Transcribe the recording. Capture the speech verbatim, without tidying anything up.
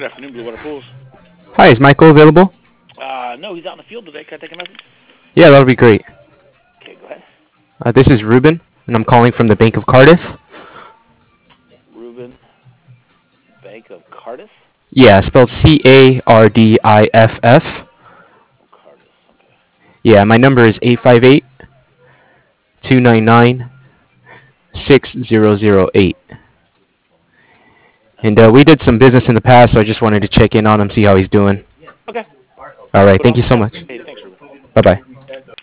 afternoon, Blue Water Pools. Hi, is Michael available? Uh, no, he's out in the field today. Can I take a message? Yeah, that'll be great. Okay, go ahead. Uh, this is Ruben, and I'm calling from the Bank of Cardiff. Ruben, Bank of Cardiff? Yeah, spelled C A R D I F F. Oh, Cardiff, okay. Yeah, my number is eight five eight, two nine nine, six zero zero eight. And uh, we did some business in the past, so I just wanted to check in on him, see how he's doing. Okay. All right, Put thank on you the so call. much. Hey, thanks, Ruben. Bye-bye.